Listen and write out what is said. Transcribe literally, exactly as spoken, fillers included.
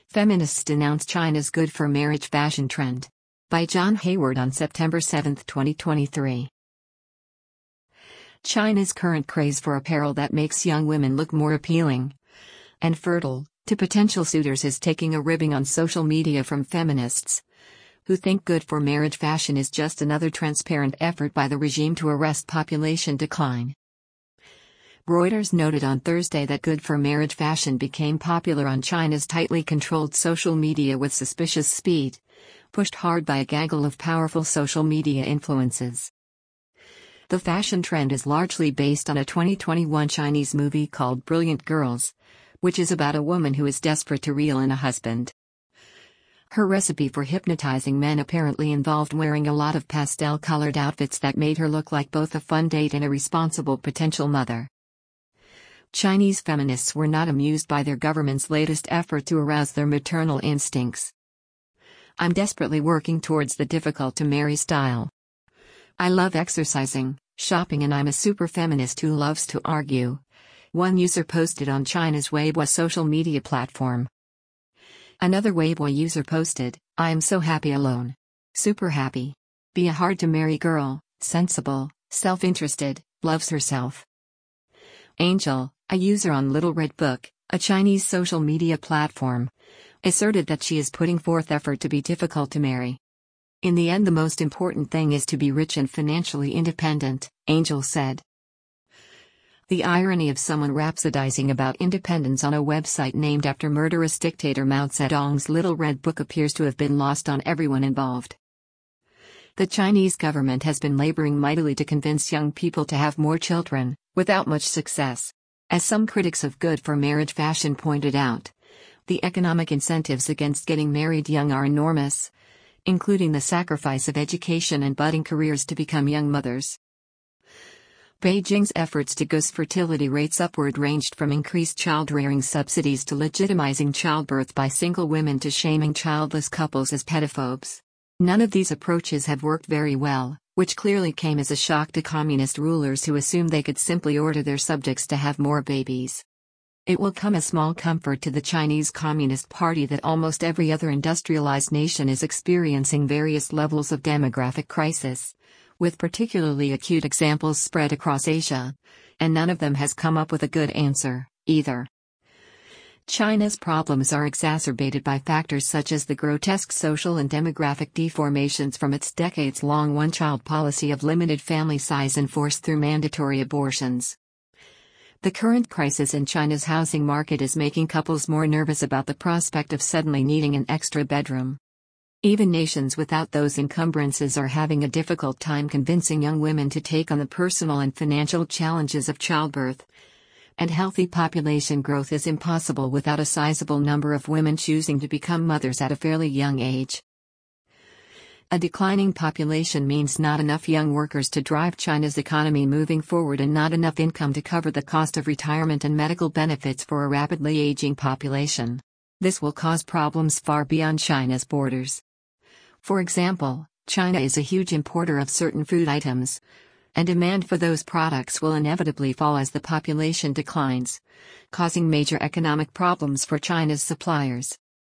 Feminists denounce China's good for marriage fashion trend. By John Hayward on September seventh, twenty twenty-three. China's current craze for apparel that makes young women look more appealing and fertile to potential suitors is taking a ribbing on social media from feminists, who think good for marriage fashion is just another transparent effort by the regime to arrest population decline. Reuters noted on Thursday that good for marriage fashion became popular on China's tightly controlled social media with suspicious speed, pushed hard by a gaggle of powerful social media influences. The fashion trend is largely based on a twenty twenty-one Chinese movie called Brilliant Girls, which is about a woman who is desperate to reel in a husband. Her recipe for hypnotizing men apparently involved wearing a lot of pastel-colored outfits that made her look like both a fun date and a responsible potential mother. Chinese feminists were not amused by their government's latest effort to arouse their maternal instincts. "I'm desperately working towards the difficult-to-marry style. I love exercising, shopping, and I'm a super feminist who loves to argue," one user posted on China's Weibo social media platform. Another Weibo user posted, "I am so happy alone. Super happy. Be a hard-to-marry girl, sensible, self-interested, loves herself." Angel, a user on Little Red Book, a Chinese social media platform, asserted that she is putting forth effort to be difficult to marry. "In the end, the most important thing is to be rich and financially independent," Angel said. The irony of someone rhapsodizing about independence on a website named after murderous dictator Mao Zedong's Little Red Book appears to have been lost on everyone involved. The Chinese government has been laboring mightily to convince young people to have more children, without much success. As some critics of good for marriage fashion pointed out, the economic incentives against getting married young are enormous, including the sacrifice of education and budding careers to become young mothers. Beijing's efforts to goose fertility rates upward ranged from increased child-rearing subsidies to legitimizing childbirth by single women to shaming childless couples as pedophobes. None of these approaches have worked very well, which clearly came as a shock to communist rulers who assumed they could simply order their subjects to have more babies. It will come as small comfort to the Chinese Communist Party that almost every other industrialized nation is experiencing various levels of demographic crisis, with particularly acute examples spread across Asia, and none of them has come up with a good answer, either. China's problems are exacerbated by factors such as the grotesque social and demographic deformations from its decades-long one-child policy of limited family size enforced through mandatory abortions. The current crisis in China's housing market is making couples more nervous about the prospect of suddenly needing an extra bedroom. Even nations without those encumbrances are having a difficult time convincing young women to take on the personal and financial challenges of childbirth. And healthy population growth is impossible without a sizable number of women choosing to become mothers at a fairly young age. A declining population means not enough young workers to drive China's economy moving forward and not enough income to cover the cost of retirement and medical benefits for a rapidly aging population. This will cause problems far beyond China's borders. For example, China is a huge importer of certain food items, and demand for those products will inevitably fall as the population declines, causing major economic problems for China's suppliers.